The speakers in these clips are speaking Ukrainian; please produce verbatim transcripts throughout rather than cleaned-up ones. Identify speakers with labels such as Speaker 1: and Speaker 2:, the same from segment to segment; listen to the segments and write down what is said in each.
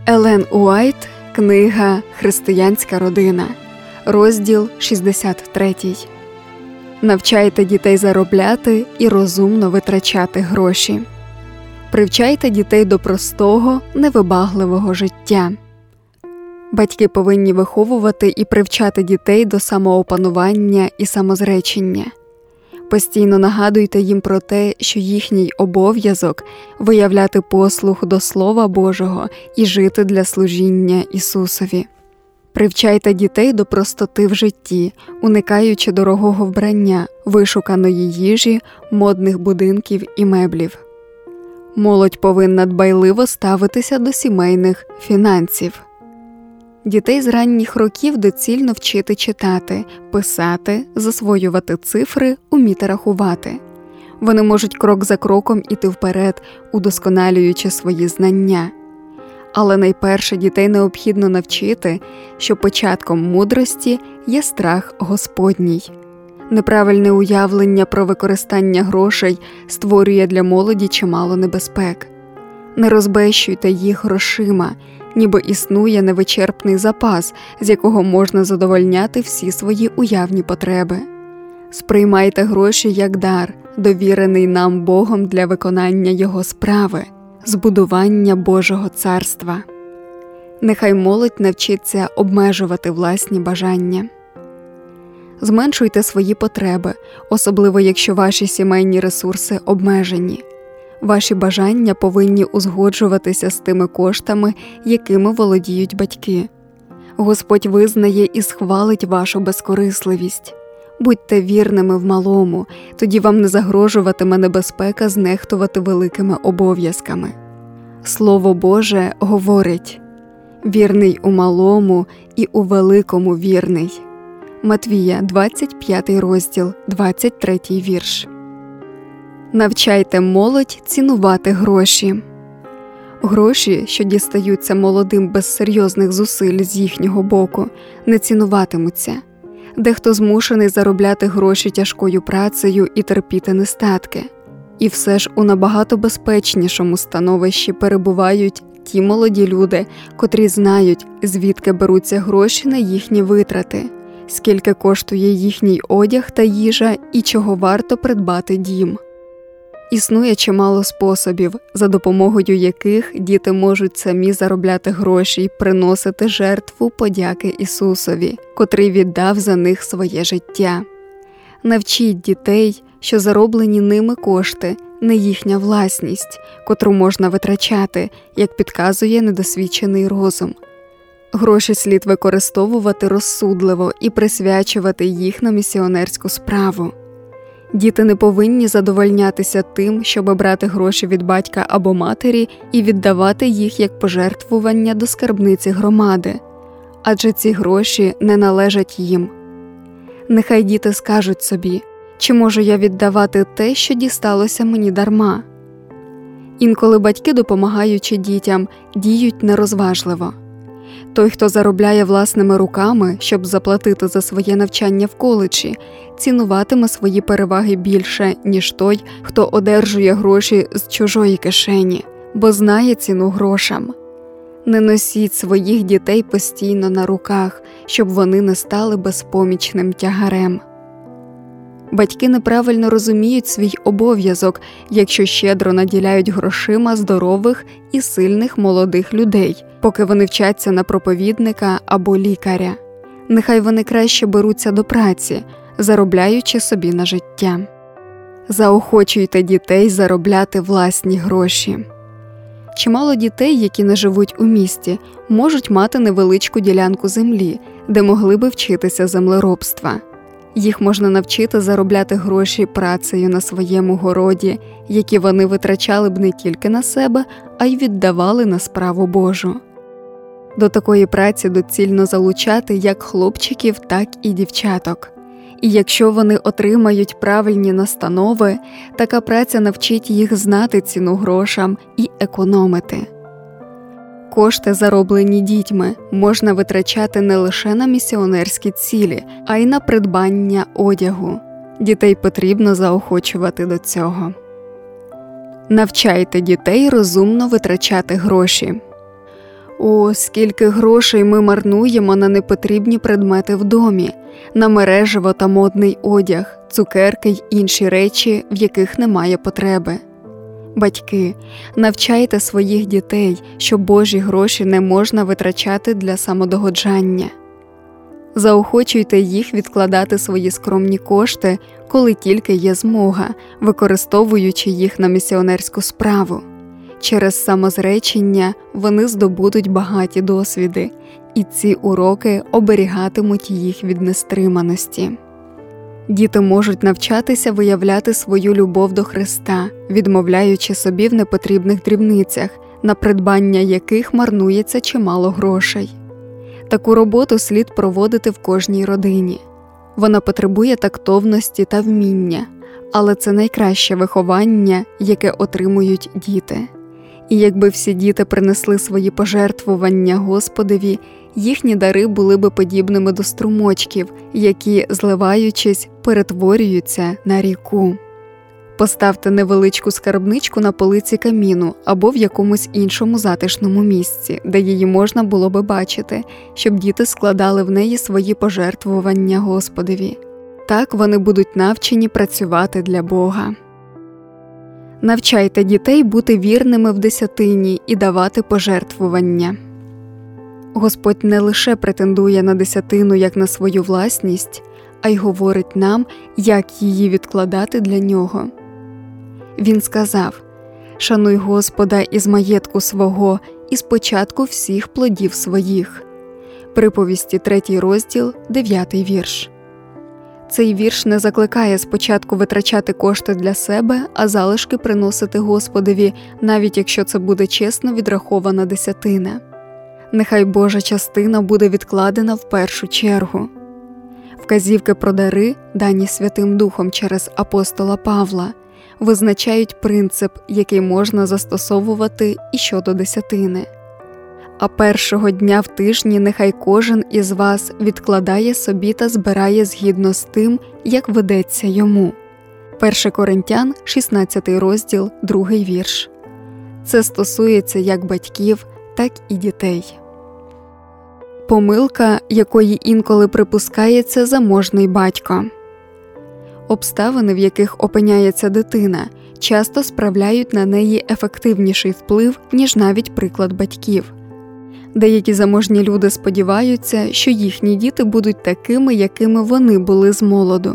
Speaker 1: Елен Уайт, книга «Християнська родина», розділ шістдесят три. Навчайте дітей заробляти і розумно витрачати гроші. Привчайте дітей до простого, невибагливого життя. Батьки повинні виховувати і привчати дітей до самоопанування і самозречення. Постійно нагадуйте їм про те, що їхній обов'язок – виявляти послух до Слова Божого і жити для служіння Ісусові. Привчайте дітей до простоти в житті, уникаючи дорогого вбрання, вишуканої їжі, модних будинків і меблів. Молодь повинна дбайливо ставитися до сімейних фінансів. Дітей з ранніх років доцільно вчити читати, писати, засвоювати цифри, уміти рахувати. Вони можуть крок за кроком іти вперед, удосконалюючи свої знання. Але найперше дітей необхідно навчити, що початком мудрості є страх Господній. Неправильне уявлення про використання грошей створює для молоді чимало небезпек. Не розбещуйте їх грошима, ніби існує невичерпний запас, з якого можна задовольняти всі свої уявні потреби. Сприймайте гроші як дар, довірений нам Богом для виконання Його справи – збудування Божого царства. Нехай молодь навчиться обмежувати власні бажання. Зменшуйте свої потреби, особливо якщо ваші сімейні ресурси обмежені. Ваші бажання повинні узгоджуватися з тими коштами, якими володіють батьки. Господь визнає і схвалить вашу безкорисливість. Будьте вірними в малому, тоді вам не загрожуватиме небезпека знехтувати великими обов'язками. Слово Боже говорить: «Вірний у малому і у великому вірний». Матвія, двадцять п'ятий розділ, двадцять третій вірш. Навчайте молодь цінувати гроші. Гроші, що дістаються молодим без серйозних зусиль з їхнього боку, не цінуватимуться. Дехто змушений заробляти гроші тяжкою працею і терпіти нестатки. І все ж у набагато безпечнішому становищі перебувають ті молоді люди, котрі знають, звідки беруться гроші на їхні витрати, скільки коштує їхній одяг та їжа і чого варто придбати дім. Існує чимало способів, за допомогою яких діти можуть самі заробляти гроші й приносити жертву подяки Ісусові, котрий віддав за них своє життя. Навчіть дітей, що зароблені ними кошти – не їхня власність, котру можна витрачати, як підказує недосвідчений розум. Гроші слід використовувати розсудливо і присвячувати їх на місіонерську справу. Діти не повинні задовольнятися тим, щоб брати гроші від батька або матері і віддавати їх як пожертвування до скарбниці громади, адже ці гроші не належать їм. Нехай діти скажуть собі: чи можу я віддавати те, що дісталося мені дарма? Інколи батьки, допомагаючи дітям, діють нерозважливо. Той, хто заробляє власними руками, щоб заплатити за своє навчання в коледжі, цінуватиме свої переваги більше, ніж той, хто одержує гроші з чужої кишені, бо знає ціну грошам. Не носіть своїх дітей постійно на руках, щоб вони не стали безпомічним тягарем. Батьки неправильно розуміють свій обов'язок, якщо щедро наділяють грошима здорових і сильних молодих людей, поки вони вчаться на проповідника або лікаря. Нехай вони краще беруться до праці, заробляючи собі на життя. Заохочуйте дітей заробляти власні гроші. Чимало дітей, які не живуть у місті, можуть мати невеличку ділянку землі, де могли би вчитися землеробства. Їх можна навчити заробляти гроші працею на своєму городі, які вони витрачали б не тільки на себе, а й віддавали на справу Божу. До такої праці доцільно залучати як хлопчиків, так і дівчаток. І якщо вони отримають правильні настанови, така праця навчить їх знати ціну грошам і економити. Кошти, зароблені дітьми, можна витрачати не лише на місіонерські цілі, а й на придбання одягу. Дітей потрібно заохочувати до цього. Навчайте дітей розумно витрачати гроші. О, скільки грошей ми марнуємо на непотрібні предмети в домі, на мережево та модний одяг, цукерки й інші речі, в яких немає потреби. Батьки, навчайте своїх дітей, що Божі гроші не можна витрачати для самодогоджання. Заохочуйте їх відкладати свої скромні кошти, коли тільки є змога, використовуючи їх на місіонерську справу. Через самозречення вони здобудуть багаті досвіди, і ці уроки оберігатимуть їх від нестриманості. Діти можуть навчатися виявляти свою любов до Христа, відмовляючи собі в непотрібних дрібницях, на придбання яких марнується чимало грошей. Таку роботу слід проводити в кожній родині. Вона потребує тактовності та вміння, але це найкраще виховання, яке отримують діти. І якби всі діти принесли свої пожертвування Господові, їхні дари були би подібними до струмочків, які, зливаючись, перетворюються на ріку. Поставте невеличку скарбничку на полиці каміну або в якомусь іншому затишному місці, де її можна було би бачити, щоб діти складали в неї свої пожертвування Господові. Так вони будуть навчені працювати для Бога. Навчайте дітей бути вірними в десятині і давати пожертвування. Господь не лише претендує на десятину як на свою власність, а й говорить нам, як її відкладати для Нього. Він сказав: «Шануй Господа із маєтку свого, і з початку всіх плодів своїх». Приповісті, третій розділ, дев'ятий вірш. Цей вірш не закликає спочатку витрачати кошти для себе, а залишки приносити Господові, навіть якщо це буде чесно відрахована десятина. Нехай Божа частина буде відкладена в першу чергу. Вказівки про дари, дані Святим Духом через апостола Павла, визначають принцип, який можна застосовувати і щодо десятини. А першого дня в тижні нехай кожен із вас відкладає собі та збирає згідно з тим, як ведеться йому. перше Коринтян, шістнадцятий розділ, другий вірш. Це стосується як батьків, так і дітей. Помилка, якої інколи припускається заможний батько. Обставини, в яких опиняється дитина, часто справляють на неї ефективніший вплив, ніж навіть приклад батьків. Деякі заможні люди сподіваються, що їхні діти будуть такими, якими вони були з молоду.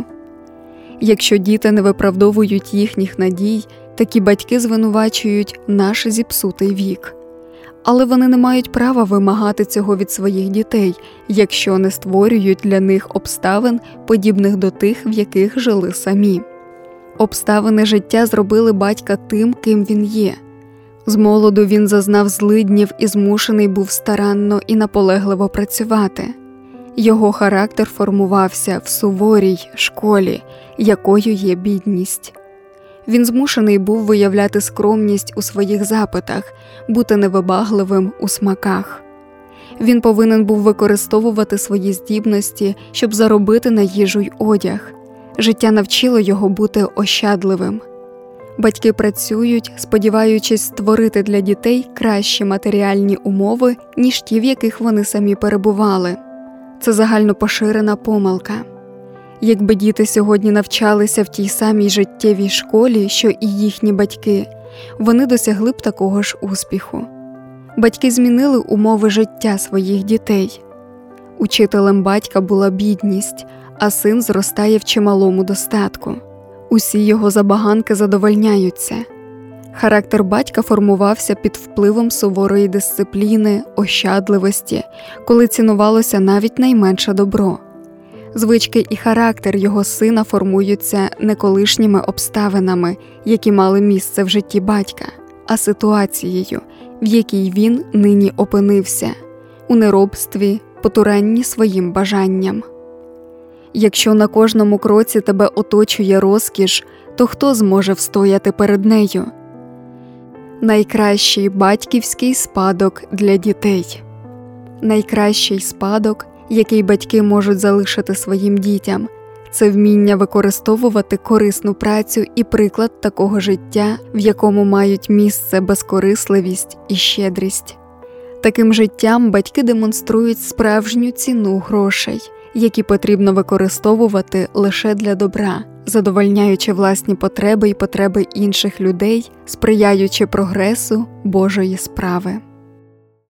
Speaker 1: Якщо діти не виправдовують їхніх надій, такі батьки звинувачують наш зіпсутий вік. Але вони не мають права вимагати цього від своїх дітей, якщо не створюють для них обставин, подібних до тих, в яких жили самі. Обставини життя зробили батька тим, ким він є. З молоду він зазнав злиднів і змушений був старанно і наполегливо працювати. Його характер формувався в суворій школі, якою є бідність. Він змушений був виявляти скромність у своїх запитах, бути невибагливим у смаках. Він повинен був використовувати свої здібності, щоб заробити на їжу й одяг. Життя навчило його бути ощадливим. Батьки працюють, сподіваючись створити для дітей кращі матеріальні умови, ніж ті, в яких вони самі перебували. Це загальнопоширена помилка. Якби діти сьогодні навчалися в тій самій життєвій школі, що і їхні батьки, вони досягли б такого ж успіху. Батьки змінили умови життя своїх дітей. Учителем батька була бідність, а син зростає в чималому достатку. Усі його забаганки задовольняються. Характер батька формувався під впливом суворої дисципліни, ощадливості, коли цінувалося навіть найменше добро. Звички і характер його сина формуються не колишніми обставинами, які мали місце в житті батька, а ситуацією, в якій він нині опинився, у неробстві, потуранні своїм бажанням. Якщо на кожному кроці тебе оточує розкіш, то хто зможе встояти перед нею? Найкращий батьківський спадок для дітей. Найкращий спадок, який батьки можуть залишити своїм дітям, це вміння використовувати корисну працю і приклад такого життя, в якому мають місце безкорисливість і щедрість. Таким життям батьки демонструють справжню ціну грошей, які потрібно використовувати лише для добра, задовольняючи власні потреби і потреби інших людей, сприяючи прогресу Божої справи.